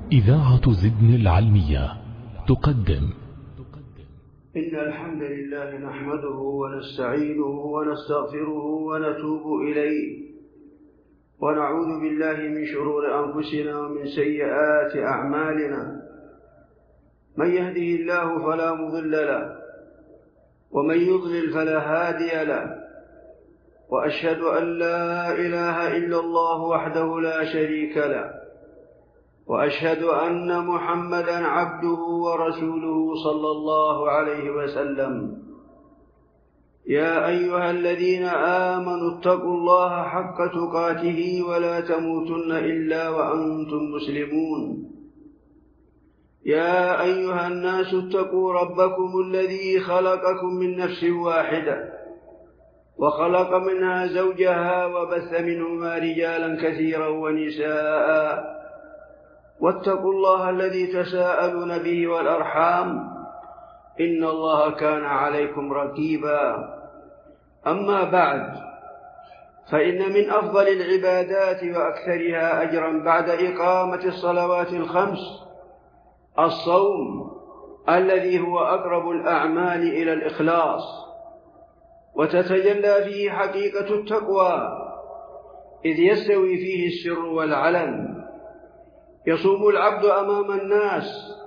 إذاعة زدن العلمية تقدم. إن الحمد لله نحمده ونستعينه ونستغفره ونتوب إليه، ونعوذ بالله من شرور أنفسنا ومن سيئات أعمالنا. من يهده الله فلا مضل له، ومن يضلل فلا هادي له، وأشهد أن لا إله إلا الله وحده لا شريك له، وأشهد أن محمدًا عبده ورسوله صلى الله عليه وسلم. يا أيها الذين آمنوا اتقوا الله حق تقاته ولا تموتن إلا وأنتم مسلمون. يا أيها الناس اتقوا ربكم الذي خلقكم من نفس واحدة، وخلق منها زوجها، وبث منهما رجالا كثيرا ونساء. واتقوا الله الذي تساءلون به والأرحام، إن الله كان عليكم رقيبا. أما بعد، فإن من أفضل العبادات وأكثرها أجرا بعد إقامة الصلوات الخمس الصوم، الذي هو أقرب الأعمال إلى الإخلاص، وتتجلى فيه حقيقة التقوى، إذ يستوي فيه السر والعلن. يصوم العبد أمام الناس،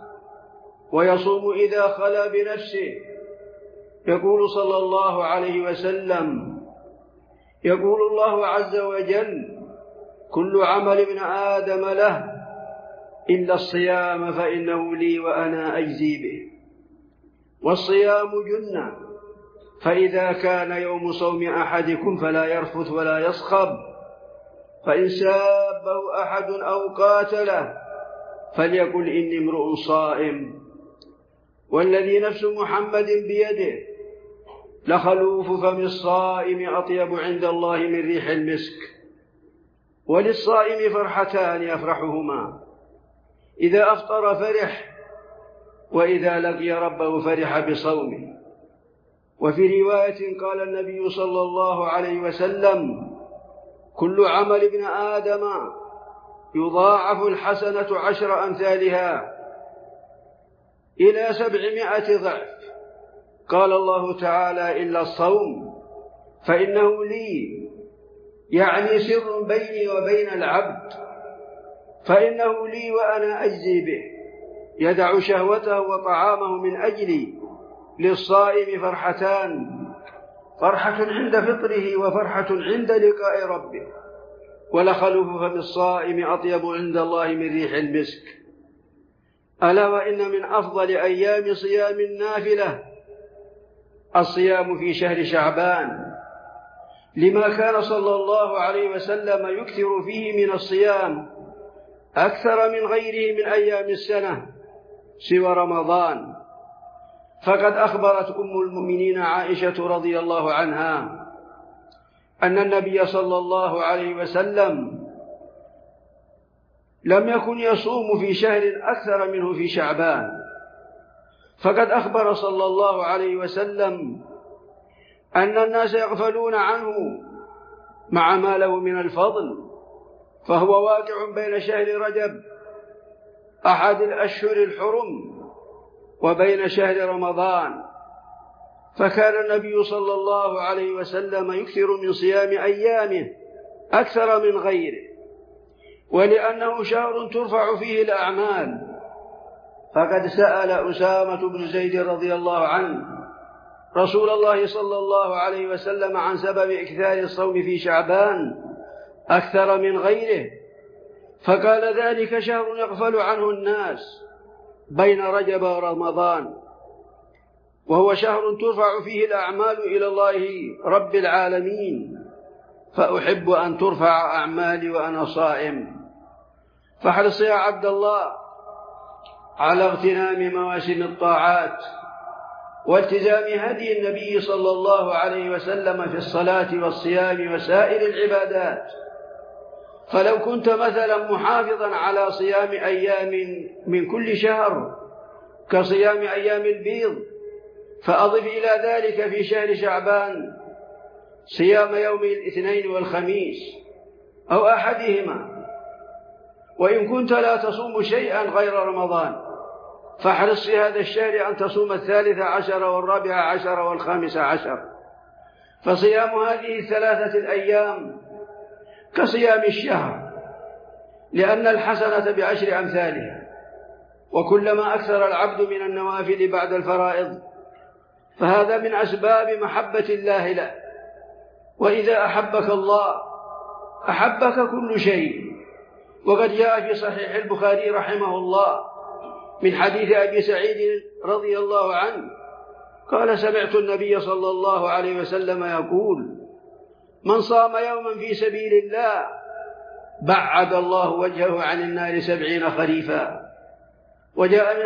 ويصوم إذا خلا بنفسه. يقول صلى الله عليه وسلم: يقول الله عز وجل: كل عمل ابن آدم له إلا الصيام فإنه لي وأنا أجزي به. والصيام جنة، فإذا كان يوم صوم أحدكم فلا يرفث ولا يصخب، فإن سابه أحد أو قاتله فليقل إني امرؤ صائم. والذي نفس محمد بيده لخلوف فم الصائم أطيب عند الله من ريح المسك. وللصائم فرحتان يفرحهما: إذا أفطر فرح، وإذا لقي ربه فرح بصومه. وفي رواية قال النبي صلى الله عليه وسلم: كل عمل ابن آدم يضاعف الحسنة 10 أمثالها إلى 700 ضعف. قال الله تعالى: إلا الصوم فإنه لي، يعني سر بيني وبين العبد، فإنه لي وأنا أجزي به. يدع شهوته وطعامه من أجلي. للصائم فرحتان: فرحة عند فطره، وفرحة عند لقاء ربه. ولخلوف فم الصائم أطيب عند الله من ريح المسك. ألا وإن من أفضل أيام صيام النافلة الصيام في شهر شعبان، لما كان صلى الله عليه وسلم يكثر فيه من الصيام أكثر من غيره من أيام السنة سوى رمضان. فقد أخبرت أم المؤمنين عائشة رضي الله عنها أن النبي صلى الله عليه وسلم لم يكن يصوم في شهر أكثر منه في شعبان. فقد أخبر صلى الله عليه وسلم أن الناس يغفلون عنه مع ما له من الفضل، فهو واقع بين شهر رجب أحد الأشهر الحرم وبين شهر رمضان. فكان النبي صلى الله عليه وسلم يكثر من صيام أيامه أكثر من غيره، ولأنه شهر ترفع فيه الأعمال. فقد سأل أسامة بن زيد رضي الله عنه رسول الله صلى الله عليه وسلم عن سبب إكثار الصوم في شعبان أكثر من غيره، فقال: ذلك شهر يغفل عنه الناس بين رجب ورمضان، وهو شهر ترفع فيه الأعمال إلى الله رب العالمين، فأحب أن ترفع أعمالي وأنا صائم. فاحرص يا عبد الله على اغتنام مواسم الطاعات والتزام هدي النبي صلى الله عليه وسلم في الصلاة والصيام وسائر العبادات. فلو كنت مثلا محافظا على صيام أيام من كل شهر كصيام أيام البيض، فأضف إلى ذلك في شهر شعبان صيام يوم الاثنين والخميس أو أحدهما، وإن كنت لا تصوم شيئا غير رمضان فاحرص في هذا الشهر أن تصوم 13 و14 و15، فصيام هذه 3 الأيام كصيام الشهر، لأن الحسنة ب10 أمثالها، وكلما أكثر العبد من النوافل بعد الفرائض فهذا من أسباب محبة الله له. وإذا أحبك الله أحبك كل شيء. وقد جاء في صحيح البخاري رحمه الله من حديث أبي سعيد رضي الله عنه قال: سمعت النبي صلى الله عليه وسلم يقول: من صام يوما في سبيل الله بعد الله وجهه عن النار 70 خريفا. وجاء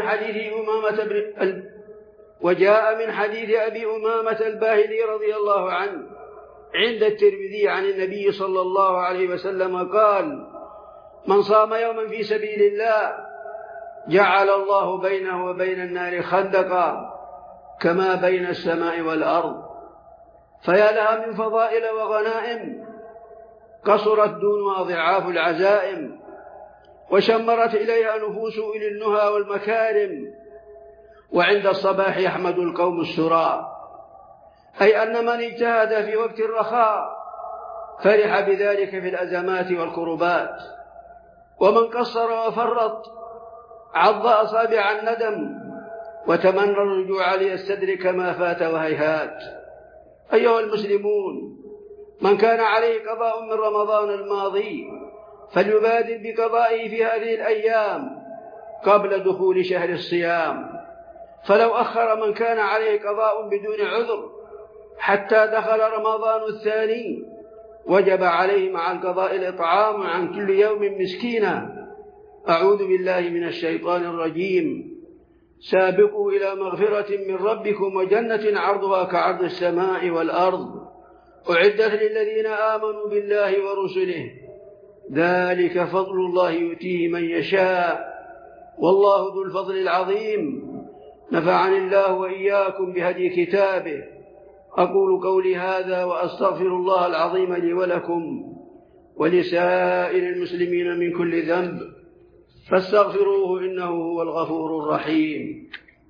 من حديث أبي أمامة الباهلي رضي الله عنه عند الترمذي عن النبي صلى الله عليه وسلم قال: من صام يوما في سبيل الله جعل الله بينه وبين النار خندقا كما بين السماء والأرض. فيا لها من فضائل وغنائم قصرت دونها ضعاف العزائم، وشمرت إليها نفوس أولي النهى والمكارم، وعند الصباح يحمد القوم السراء، أي أن من اجتهد في وقت الرخاء فرح بذلك في الأزمات والكربات، ومن قصر وفرط عض أصابع الندم وتمنى الرجوع ليستدرك ما فات وهيهات. أيها المسلمون، من كان عليه قضاء من رمضان الماضي فليبادر بقضائه في هذه الأيام قبل دخول شهر الصيام، فلو أخر من كان عليه قضاء بدون عذر حتى دخل رمضان الثاني وجب عليه مع القضاء الإطعام عن كل يوم مسكينا. أعوذ بالله من الشيطان الرجيم. سابقوا إلى مغفرة من ربكم وجنة عرضها كعرض السماء والأرض أعدت للذين آمنوا بالله ورسله ذلك فضل الله يؤتيه من يشاء والله ذو الفضل العظيم. نفعني الله وإياكم بهدي كتابه. أقول قولي هذا وأستغفر الله العظيم لي ولكم ولسائر المسلمين من كل ذنب فاستغفروه إنه هو الغفور الرحيم.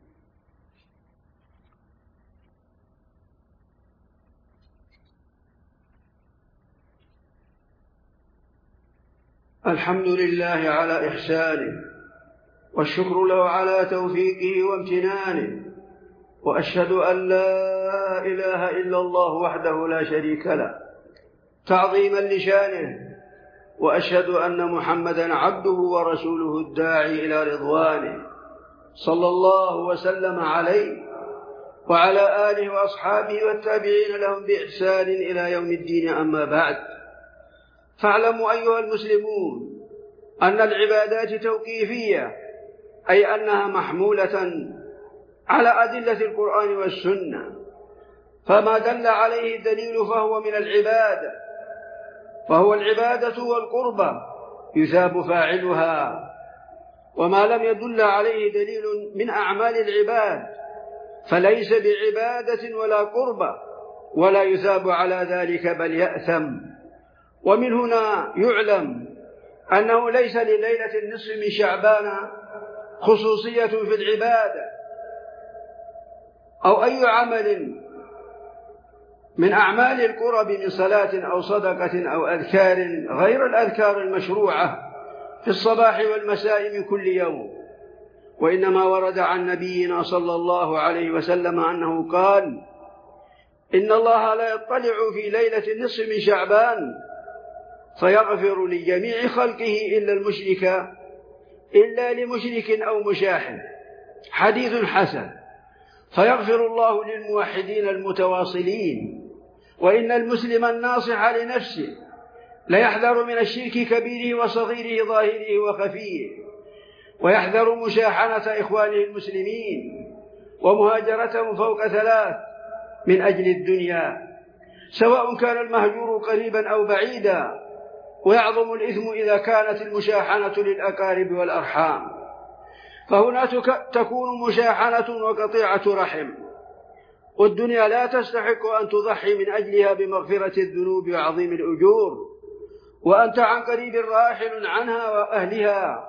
الحمد لله على إحسانه والشكر له على توفيقه وامتنانه، وأشهد أن لا إله إلا الله وحده لا شريك له تعظيما لشانه، وأشهد أن محمدا عبده ورسوله الداعي إلى رضوانه صلى الله وسلم عليه وعلى آله وأصحابه والتابعين لهم بإحسان إلى يوم الدين. أما بعد، فاعلموا أيها المسلمون أن العبادات توقيفية، أي أنها محمولة على أدلة القرآن والسنة، فما دل عليه الدليل فهو من العبادة، فهو العبادة والقربة يثاب فاعلها، وما لم يدل عليه دليل من أعمال العباد فليس بعبادة ولا قربة ولا يثاب على ذلك بل يأثم. ومن هنا يعلم أنه ليس لليلة النصف من شعبان خصوصية في العبادة أو أي عمل من أعمال القرب من صلاة أو صدقة أو أذكار غير الأذكار المشروعة في الصباح والمساء من كل يوم، وإنما ورد عن نبينا صلى الله عليه وسلم أنه قال: إن الله لا يطلع في ليلة النصف من شعبان فيغفر لجميع خلقه إلا لمشرك أو مشاحن. حديث حسن. فيغفر الله للموحدين المتواصلين. وإن المسلم الناصح لنفسه ليحذر من الشرك كبيره وصغيره ظاهره وخفيه، ويحذر مشاحنة إخوانه المسلمين ومهاجرتهم فوق 3 من أجل الدنيا، سواء كان المهجور قريبا أو بعيدا، ويعظم الإثم إذا كانت المشاحنة للأقارب والأرحام، فهنا تكون مشاحنة وقطيعة رحم، والدنيا لا تستحق أن تضحي من أجلها بمغفرة الذنوب وعظيم الأجور. وأنت عن قريب راحل عنها وأهلها،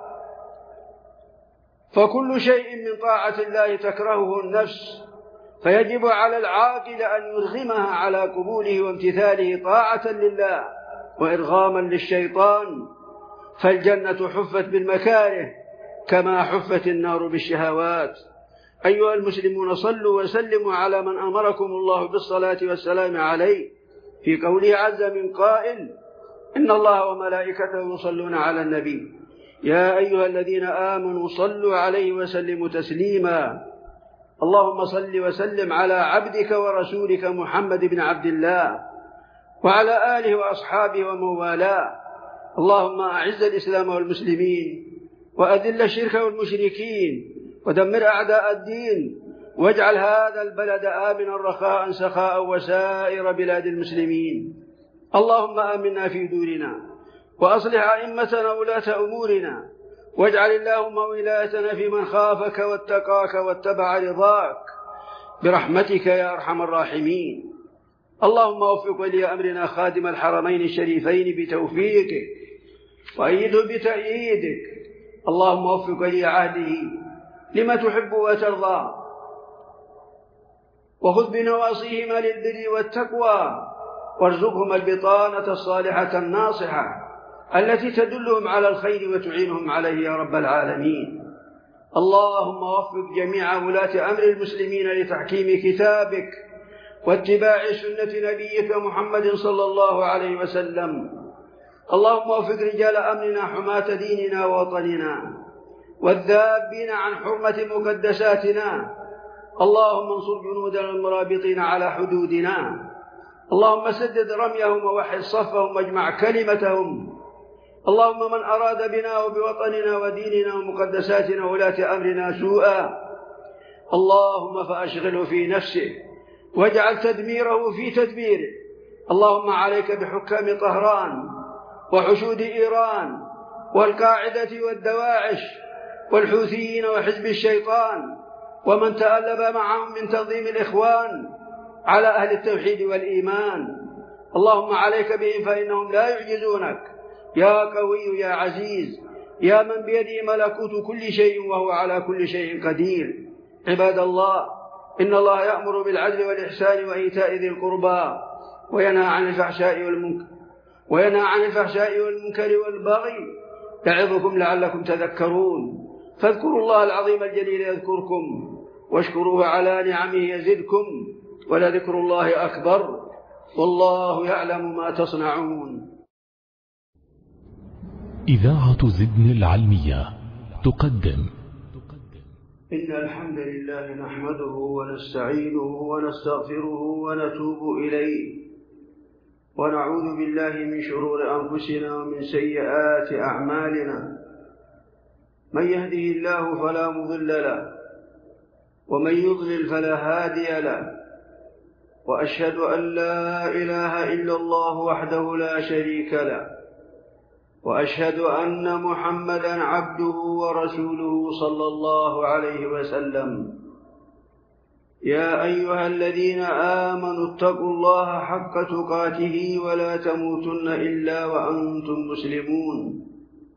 فكل شيء من طاعة الله تكرهه النفس، فيجب على العاقل أن يرغمها على قبوله وامتثاله طاعة لله وإرغاما للشيطان، فالجنة حفت بالمكاره كما حفت النار بالشهوات. أيها المسلمون، صلوا وسلموا على من أمركم الله بالصلاة والسلام عليه في قوله عز من قائل: إن الله وملائكته يصلون على النبي يا أيها الذين آمنوا صلوا عليه وسلموا تسليما. اللهم صل وسلم على عبدك ورسولك محمد بن عبد الله وعلى آله وأصحابه ومن والاه. اللهم أعز الإسلام والمسلمين وأذل الشرك والمشركين ودمر أعداء الدين، واجعل هذا البلد آمنا رخاء سخاء وسائر بلاد المسلمين. اللهم آمنا في دورنا وأصلح أئمتنا ولاة أمورنا، واجعل اللهم ولايتنا في من خافك واتقاك واتبع رضاك برحمتك يا أرحم الراحمين. اللهم وفق ولي أمرنا خادم الحرمين الشريفين بتوفيقك وأيده بتأييدك. اللهم وفق ولي عهده لما تحب وترضى، وخذ بنواصيهما للبر والتقوى، وارزقهما البطانة الصالحة الناصحة التي تدلهم على الخير وتعينهم عليه يا رب العالمين. اللهم وفق جميع ولاة أمر المسلمين لتحكيم كتابك واتباع سنة نبيك محمد صلى الله عليه وسلم. اللهم وفق رجال أمرنا حماة ديننا ووطننا والذابين عن حرمة مقدساتنا. اللهم انصر جنودنا المرابطين على حدودنا. اللهم سدد رميهم ووحد صفهم واجمع كلمتهم. اللهم من أراد بنا وبوطننا وديننا ومقدساتنا ولاة أمرنا سوءا، اللهم فأشغله في نفسه واجعل تدميره في تدبيره. اللهم عليك بحكام طهران وحشود إيران والقاعدة والدواعش والحوثيين وحزب الشيطان ومن تألب معهم من تنظيم الإخوان على أهل التوحيد والإيمان. اللهم عليك بهم فإنهم لا يعجزونك يا قوي يا عزيز يا من بيده ملكوت كل شيء وهو على كل شيء قدير. عباد الله، إن الله يأمر بالعدل والإحسان وإيتاء ذي القربى وينهى عن الفحشاء والمنكر والبغي يعظكم لعلكم تذكرون. فاذكروا الله العظيم الجليل يذكركم واشكروه على نعمه يزدكم ولذكر الله أكبر والله يعلم ما تصنعون. إذاعة زدن العلمية تقدم. إن الحمد لله نحمده ونستعينه ونستغفره ونتوب إليه، ونعوذ بالله من شرور أنفسنا ومن سيئات أعمالنا. من يهده الله فلا مضل له ومن يضلل فلا هادي له، وأشهد أن لا إله إلا الله وحده لا شريك له، وأشهد أن محمدًا عبده ورسوله صلى الله عليه وسلم. يا أيها الذين آمنوا اتقوا الله حق تقاته ولا تموتن إلا وأنتم مسلمون.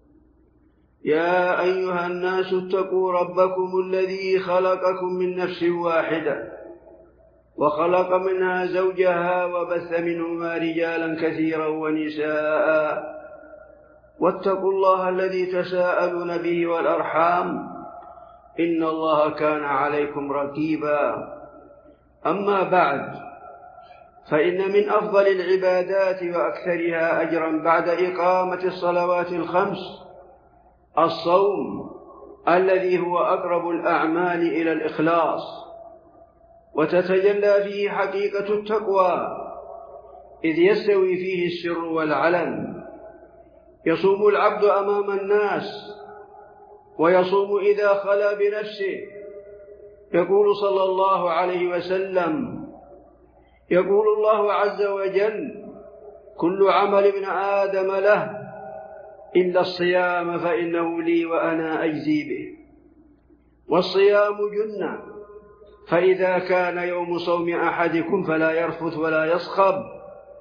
يا أيها الناس اتقوا ربكم الذي خلقكم من نفس واحدة وخلق منها زوجها وبث منهما رجالا كثيرا ونساء، واتقوا الله الذي تساءلون به والأرحام إن الله كان عليكم رقيبا. أما بعد، فإن من أفضل العبادات وأكثرها أجرا بعد إقامة الصلوات الخمس الصوم، الذي هو أقرب الأعمال إلى الإخلاص، وتتجلى فيه حقيقة التقوى، إذ يستوي فيه السر والعلن. يصوم العبد أمام الناس ويصوم إذا خلا بنفسه. يقول صلى الله عليه وسلم: يقول الله عز وجل: كل عمل ابن آدم له إلا الصيام فإنه لي وأنا أجزي به. والصيام جنة، فإذا كان يوم صوم أحدكم فلا يرفث ولا يصخب،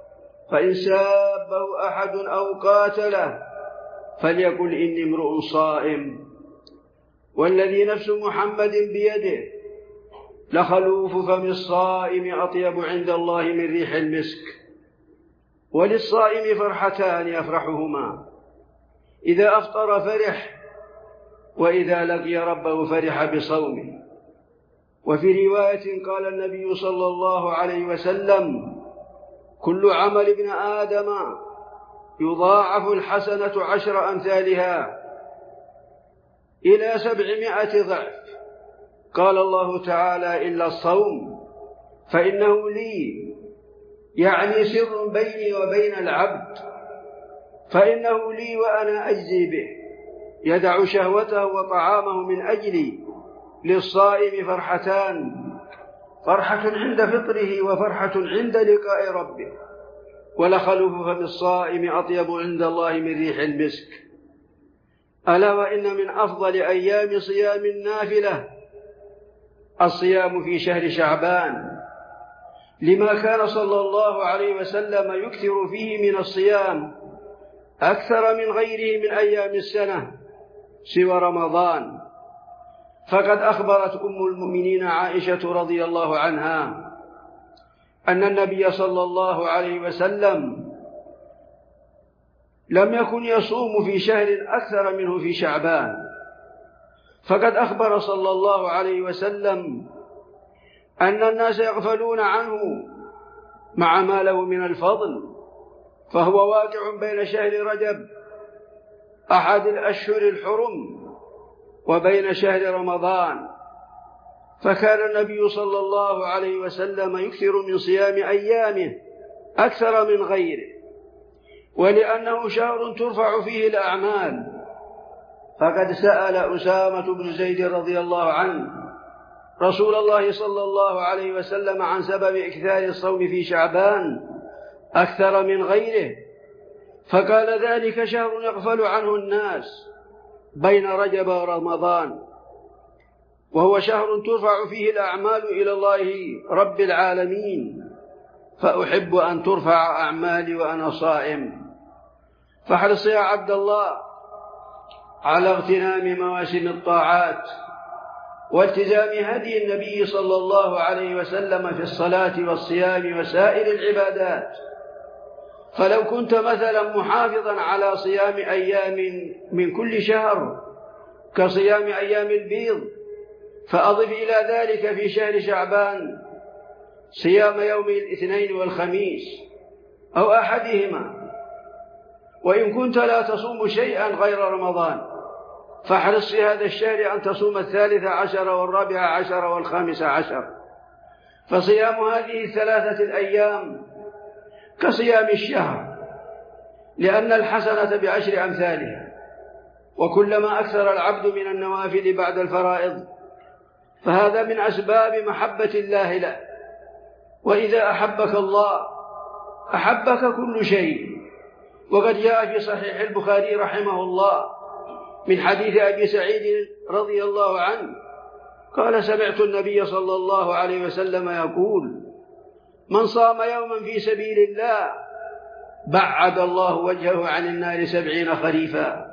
فإن سابه أحد أو قاتله فليقل إني امرؤ صائم، والذي نفس محمد بيده لخلوف فم الصائم أطيب عند الله من ريح المسك. وللصائم فرحتان يفرحهما: إذا أفطر فرح، وإذا لقي ربه فرح بصومه. وفي رواية قال النبي صلى الله عليه وسلم: كل عمل ابن آدم يضاعف الحسنة 10 أمثالها إلى 700 ضعف. قال الله تعالى: إلا الصوم فإنه لي، يعني سر بيني وبين العبد، فإنه لي وأنا أجزي به، يدع شهوته وطعامه من أجلي. للصائم فرحتان: فرحة عند فطره وفرحة عند لقاء ربه. ولخلوف فم الصائم أطيب عند الله من ريح المسك. ألا وإن من أفضل أيام صيام النافلة الصيام في شهر شعبان، لما كان صلى الله عليه وسلم يكثر فيه من الصيام أكثر من غيره من أيام السنة سوى رمضان. فقد أخبرت أم المؤمنين عائشة رضي الله عنها أن النبي صلى الله عليه وسلم لم يكن يصوم في شهر أكثر منه في شعبان. فقد أخبر صلى الله عليه وسلم أن الناس يغفلون عنه مع ما له من الفضل، فهو واقع بين شهر رجب أحد الأشهر الحرم وبين شهر رمضان. فكان النبي صلى الله عليه وسلم يكثر من صيام أيامه أكثر من غيره، ولأنه شهر ترفع فيه الأعمال. فقد سأل أسامة بن زيد رضي الله عنه رسول الله صلى الله عليه وسلم عن سبب إكثار الصوم في شعبان أكثر من غيره، فقال: ذلك شهر يغفل عنه الناس بين رجب ورمضان، وهو شهر ترفع فيه الأعمال إلى الله رب العالمين، فأحب أن ترفع أعمالي وأنا صائم. فاحرص يا عبد الله على اغتنام مواسم الطاعات والتزام هدي النبي صلى الله عليه وسلم في الصلاة والصيام وسائر العبادات. فلو كنت مثلا محافظا على صيام أيام من كل شهر كصيام أيام البيض، فأضف إلى ذلك في شهر شعبان صيام يوم الاثنين والخميس أو أحدهما. وإن كنت لا تصوم شيئا غير رمضان، فاحرص في هذا الشهر أن تصوم 13 و14 و15، فصيام هذه 3 الأيام كصيام الشهر، لأن الحسنة ب10 أمثالها. وكلما أكثر العبد من النوافل بعد الفرائض فهذا من أسباب محبة الله له. وإذا أحبك الله أحبك كل شيء. وقد جاء في صحيح البخاري رحمه الله من حديث أبي سعيد رضي الله عنه قال: سمعت النبي صلى الله عليه وسلم يقول: من صام يوما في سبيل الله بعد الله وجهه عن النار 70 خريفا.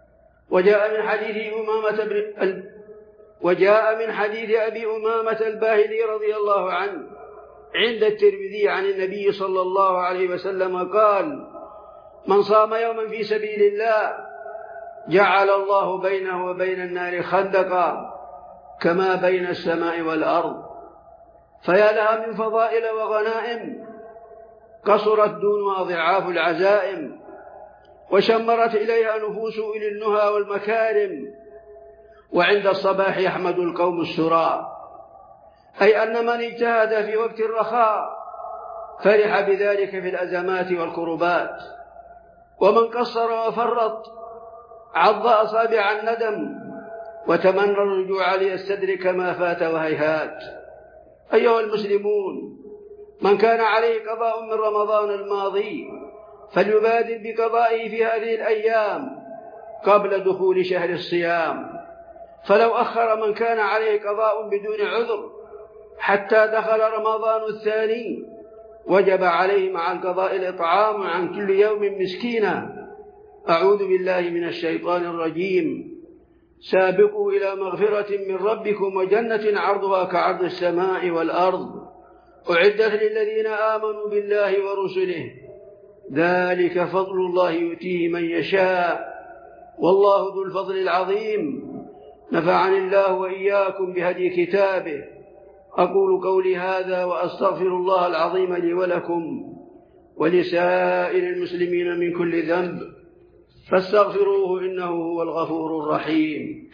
وجاء من حديث أبي أمامة الباهلي رضي الله عنه عند الترمذي عن النبي صلى الله عليه وسلم قال: من صام يوما في سبيل الله جعل الله بينه وبين النار خندقا كما بين السماء والأرض. فيا لها من فضائل وغنائم قصرت دونها ضعاف العزائم، وشمرت إليها نفوس أولي النهى والمكارم. وعند الصباح يحمد القوم السراء، أي أن من اجتهد في وقت الرخاء فرح بذلك في الأزمات والكربات، ومن قصر وفرط عض أصابع الندم وتمنى الرجوع ليستدرك ما فات وهيهات. أيها المسلمون، من كان عليه قضاء من رمضان الماضي فليبادر بقضائه في هذه الأيام قبل دخول شهر الصيام. فلو أخر من كان عليه قضاء بدون عذر حتى دخل رمضان الثاني وجب عليه مع القضاء الإطعام عن كل يوم مسكينا. أعوذ بالله من الشيطان الرجيم. سابقوا إلى مغفرة من ربكم وجنة عرضها كعرض السماء والأرض أعدت للذين آمنوا بالله ورسله ذلك فضل الله يؤتيه من يشاء والله ذو الفضل العظيم. نفعني الله وإياكم بهدي كتابه. أقول قولي هذا وأستغفر الله العظيم لي ولكم ولسائر المسلمين من كل ذنب فاستغفروه إنه هو الغفور الرحيم.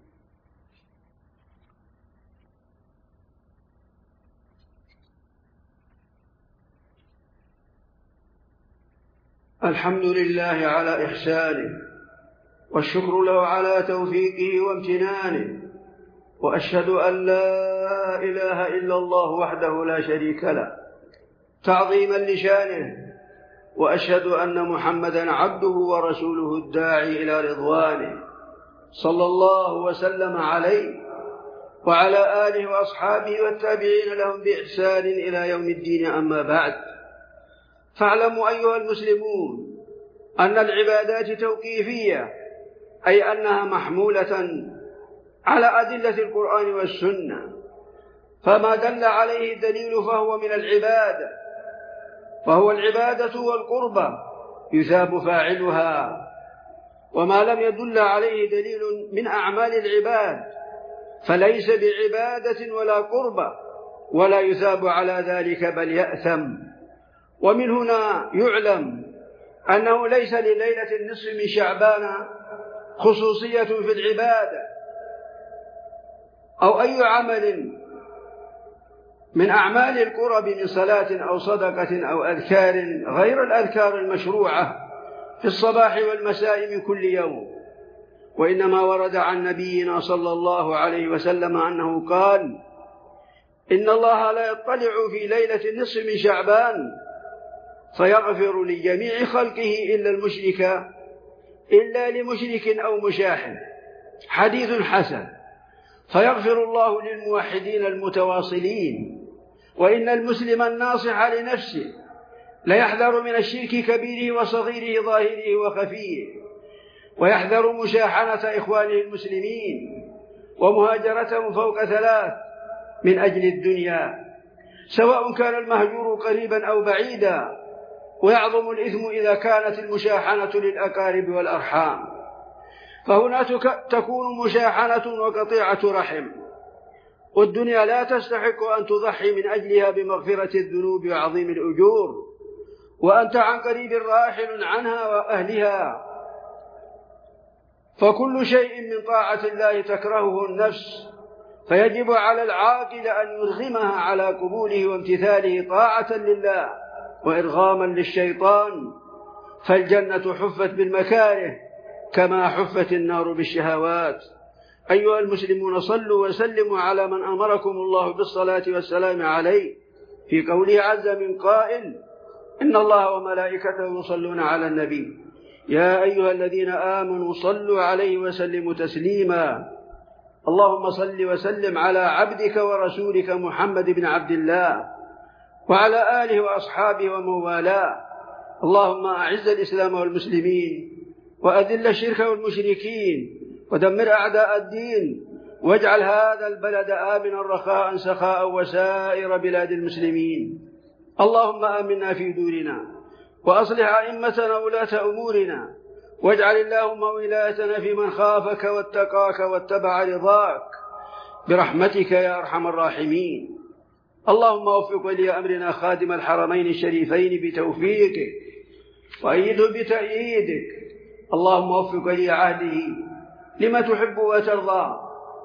الحمد لله على إحسانه والشكر له على توفيقه وامتنانه، وأشهد أن لا إله إلا الله وحده لا شريك له تعظيما لشانه، وأشهد أن محمدا عبده ورسوله الداعي إلى رضوانه صلى الله وسلم عليه وعلى آله وأصحابه والتابعين لهم بإحسان إلى يوم الدين. أما بعد، فاعلموا أيها المسلمون أن العبادات توقيفية، أي أنها محمولة على أدلة القرآن والسنة، فما دل عليه الدليل فهو من العبادة، فهو العبادة والقربة يثاب فاعلها، وما لم يدل عليه دليل من أعمال العباد فليس بعبادة ولا قربة ولا يثاب على ذلك بل يأثم. ومن هنا يعلم أنه ليس لليلة النصف من شعبان خصوصية في العبادة أو أي عمل من أعمال القرب من صلاة أو صدقة أو أذكار غير الأذكار المشروعة في الصباح والمساء من كل يوم، وإنما ورد عن نبينا صلى الله عليه وسلم أنه قال: إن الله لا يطلع في ليلة النصف من شعبان فيغفر لجميع خلقه إلا لمشرك أو مشاحن. حديث حسن. فيغفر الله للموحدين المتواصلين. وإن المسلم الناصح لنفسه ليحذر من الشرك كبيره وصغيره ظاهره وخفيه، ويحذر مشاحنة إخوانه المسلمين ومهاجرتهم فوق 3 من أجل الدنيا، سواء كان المهجور قريبا أو بعيدا، ويعظم الإثم إذا كانت المشاحنة للأقارب والأرحام، فهنا تكون مشاحنة وقطيعة رحم، والدنيا لا تستحق أن تضحي من أجلها بمغفرة الذنوب وعظيم الأجور، وأنت عن قريب راحل عنها وأهلها. فكل شيء من طاعة الله تكرهه النفس، فيجب على العاقل أن يرغمها على قبوله وامتثاله طاعة لله وإرغاما للشيطان، فالجنة حفت بالمكاره كما حفت النار بالشهوات. أيها المسلمون، صلوا وسلموا على من أمركم الله بالصلاة والسلام عليه في قوله عز من قائل: إن الله وملائكته يصلون على النبي يا أيها الذين آمنوا صلوا عليه وسلموا تسليما. اللهم صل وسلم على عبدك ورسولك محمد بن عبد الله وعلى آله وأصحابه ومن والاه. اللهم أعز الإسلام والمسلمين وأذل الشرك والمشركين ودمر أعداء الدين، واجعل هذا البلد آمنا رخاء سخاء وسائر بلاد المسلمين. اللهم آمنا في دورنا وأصلح أئمتنا ولاة أمورنا، واجعل اللهم ولايتنا في من خافك واتقاك واتبع رضاك برحمتك يا أرحم الراحمين. اللهم وفق ولي أمرنا خادم الحرمين الشريفين بتوفيقك وأيده بتأييدك. اللهم وفق ولي عهده لما تحب وترضى،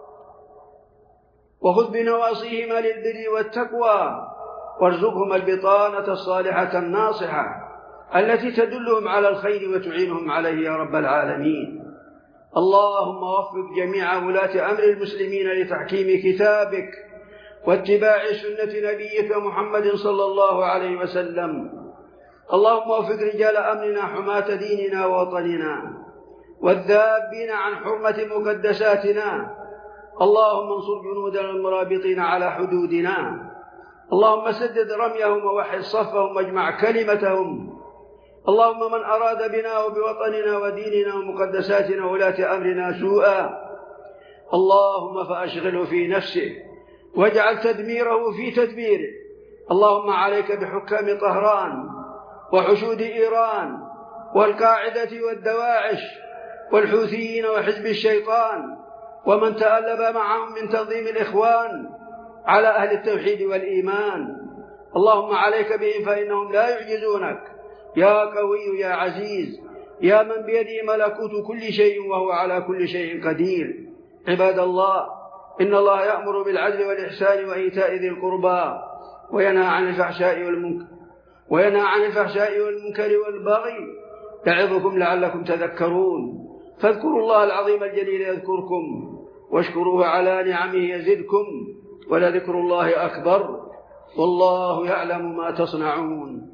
وخذ بنواصيهما للبر والتقوى، وارزقهما البطانة الصالحة الناصحة التي تدلهم على الخير وتعينهم عليه يا رب العالمين. اللهم وفق جميع ولاة أمر المسلمين لتحكيم كتابك واتباع سنة نبيك محمد صلى الله عليه وسلم. اللهم وفق رجال أمرنا حماة ديننا ووطننا والذابين عن حرمة مقدساتنا. اللهم انصر جنودنا المرابطين على حدودنا. اللهم سدد رميهم ووحد صفهم واجمع كلمتهم. اللهم من أراد بنا وبوطننا وديننا ومقدساتنا وولاة أمرنا سوءا اللهم فأشغله في نفسه واجعل تدميره في تدبيره. اللهم عليك بحكام طهران وحشود إيران والقاعدة والدواعش والحوثيين وحزب الشيطان ومن تألب معهم من تنظيم الإخوان على أهل التوحيد والإيمان. اللهم عليك بهم فإنهم لا يعجزونك يا قوي يا عزيز يا من بيده ملكوت كل شيء وهو على كل شيء قدير. عباد الله، إن الله يأمر بالعدل والإحسان وإيتاء ذي القربى وينهى عن الفحشاء والمنكر والبغي يعظكم لعلكم تذكرون. فاذكروا الله العظيم الجليل يذكركم واشكروه على نعمه يزدكم ولذكر الله أكبر والله يعلم ما تصنعون.